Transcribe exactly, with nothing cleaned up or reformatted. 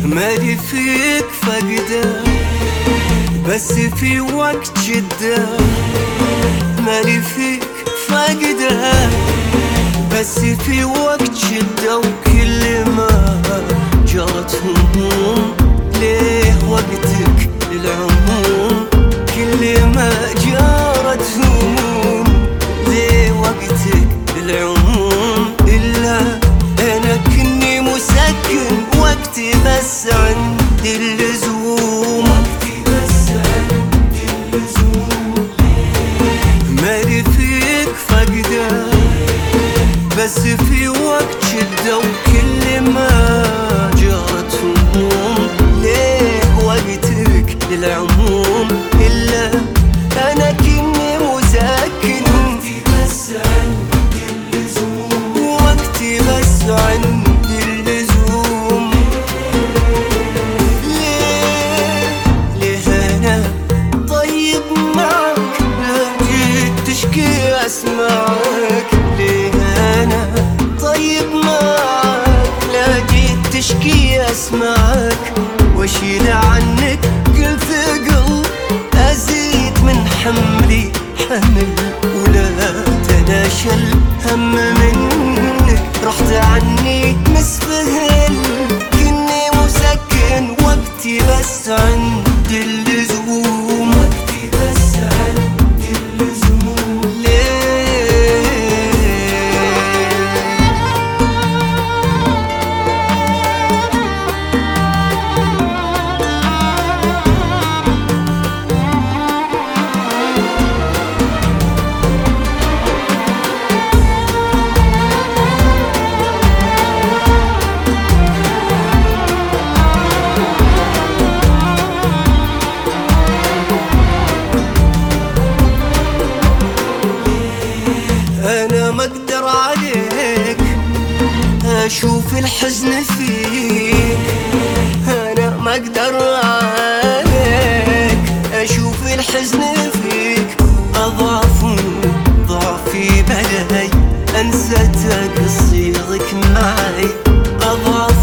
مالي فيك فقده بس في وقت جده، مالي فيك فقده بس في وقت جده، وكل ما جرت هموم ليه وقتك للعموم، كل ما جرت هموم ليه وقتك للعموم، إلا أنا كني مسكن وقتي بس عند اللزوم، وقتي بس عند اللزوم، مالي فيك فقده بس في وقت جده، وكل ما جرت هموم ليه وقتك للعموم، إلا أنا كني مسكن وقتي بس عند اللزوم، وقتي بس عند اللزوم. ليه ليه أنا طيب معك لا جيت تشكي أسمعك، ليه أنا طيب معك لا جيت تشكي أسمعك، واشيل عنك كل ثقل أزيد من حملي حمل، ولا تناشى الهم منك رحت عني مسفهل، كني مسكن وقتي بس عند اللزوم، وقتي بس عند اللزوم. أنا ما أقدر عليك أشوف الحزن فيك، أنا ما أقدر عليك أشوف الحزن فيك، أضعف ضعفي بلاي أنسى تقصيرك معي، أضعف